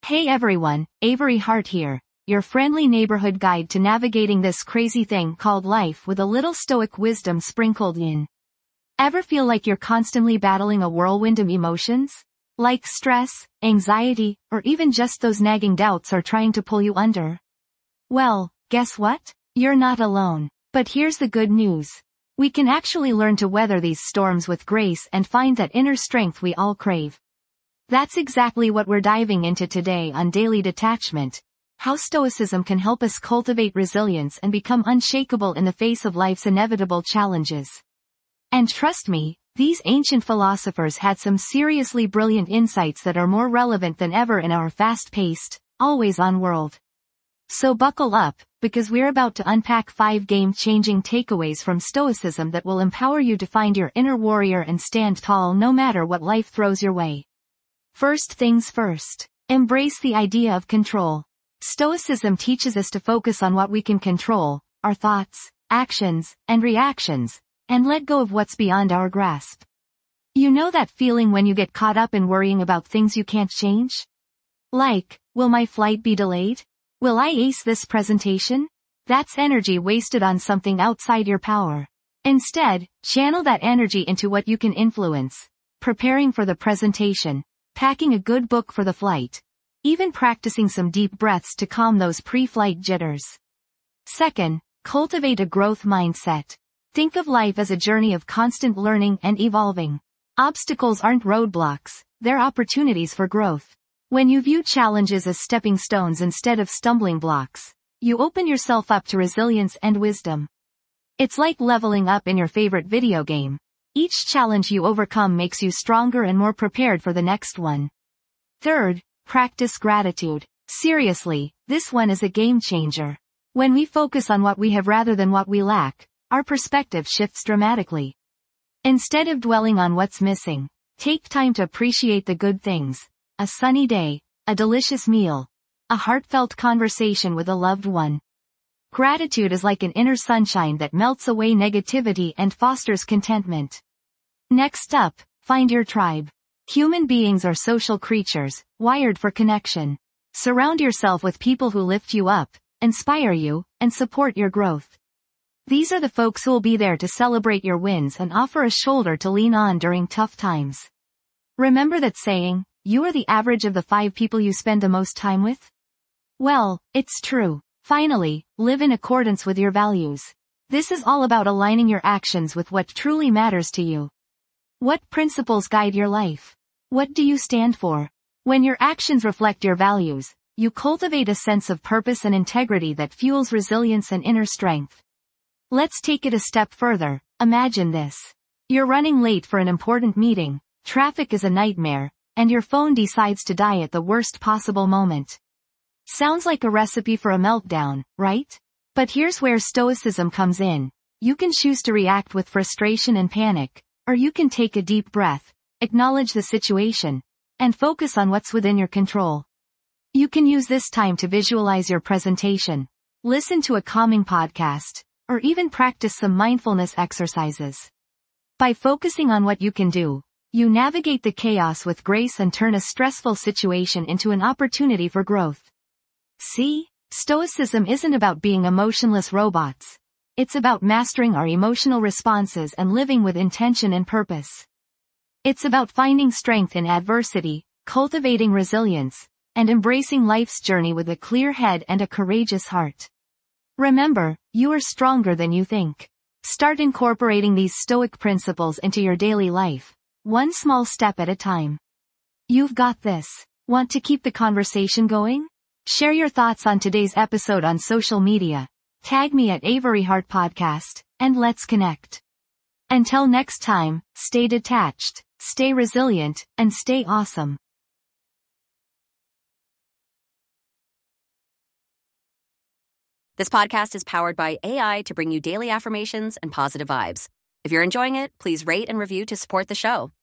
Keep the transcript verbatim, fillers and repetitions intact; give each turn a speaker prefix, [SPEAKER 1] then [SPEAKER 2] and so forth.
[SPEAKER 1] Hey everyone, Avery Hart here, your friendly neighborhood guide to navigating this crazy thing called life with a little stoic wisdom sprinkled in. Ever feel like you're constantly battling a whirlwind of emotions? Like stress, anxiety, or even just those nagging doubts are trying to pull you under? Well, guess what? You're not alone. But here's the good news. We can actually learn to weather these storms with grace and find that inner strength we all crave. That's exactly what we're diving into today on Daily Detachment. How Stoicism can help us cultivate resilience and become unshakable in the face of life's inevitable challenges. And trust me, these ancient philosophers had some seriously brilliant insights that are more relevant than ever in our fast-paced, always-on world. So buckle up, because we're about to unpack five game-changing takeaways from Stoicism that will empower you to find your inner warrior and stand tall no matter what life throws your way. First things first. Embrace the idea of control. Stoicism teaches us to focus on what we can control, our thoughts, actions, and reactions, and let go of what's beyond our grasp. You know that feeling when you get caught up in worrying about things you can't change? Like, will my flight be delayed? Will I ace this presentation? That's energy wasted on something outside your power. Instead, channel that energy into what you can influence. Preparing for the presentation. Packing a good book for the flight. Even practicing some deep breaths to calm those pre-flight jitters. Second, cultivate a growth mindset. Think of life as a journey of constant learning and evolving. Obstacles aren't roadblocks, they're opportunities for growth. When you view challenges as stepping stones instead of stumbling blocks, you open yourself up to resilience and wisdom. It's like leveling up in your favorite video game. Each challenge you overcome makes you stronger and more prepared for the next one. Third, practice gratitude. Seriously, this one is a game changer. When we focus on what we have rather than what we lack, our perspective shifts dramatically. Instead of dwelling on what's missing, take time to appreciate the good things. A sunny day, a delicious meal, a heartfelt conversation with a loved one. Gratitude is like an inner sunshine that melts away negativity and fosters contentment. Next up, find your tribe. Human beings are social creatures, wired for connection. Surround yourself with people who lift you up, inspire you, and support your growth. These are the folks who will be there to celebrate your wins and offer a shoulder to lean on during tough times. Remember that saying, you are the average of the five people you spend the most time with? Well, it's true. Finally, live in accordance with your values. This is all about aligning your actions with what truly matters to you. What principles guide your life? What do you stand for? When your actions reflect your values, you cultivate a sense of purpose and integrity that fuels resilience and inner strength. Let's take it a step further. Imagine this. You're running late for an important meeting, traffic is a nightmare, and your phone decides to die at the worst possible moment. Sounds like a recipe for a meltdown, right? But here's where Stoicism comes in. You can choose to react with frustration and panic, or you can take a deep breath, acknowledge the situation, and focus on what's within your control. You can use this time to visualize your presentation, listen to a calming podcast, or even practice some mindfulness exercises. By focusing on what you can do, you navigate the chaos with grace and turn a stressful situation into an opportunity for growth. See, Stoicism isn't about being emotionless robots. It's about mastering our emotional responses and living with intention and purpose. It's about finding strength in adversity, cultivating resilience, and embracing life's journey with a clear head and a courageous heart. Remember, you are stronger than you think. Start incorporating these Stoic principles into your daily life, one small step at a time. You've got this. Want to keep the conversation going? Share your thoughts on today's episode on social media. Tag me at Avery Hart Podcast, and let's connect. Until next time, stay detached, stay resilient, and stay awesome.
[SPEAKER 2] This podcast is powered by A I to bring you daily affirmations and positive vibes. If you're enjoying it, please rate and review to support the show.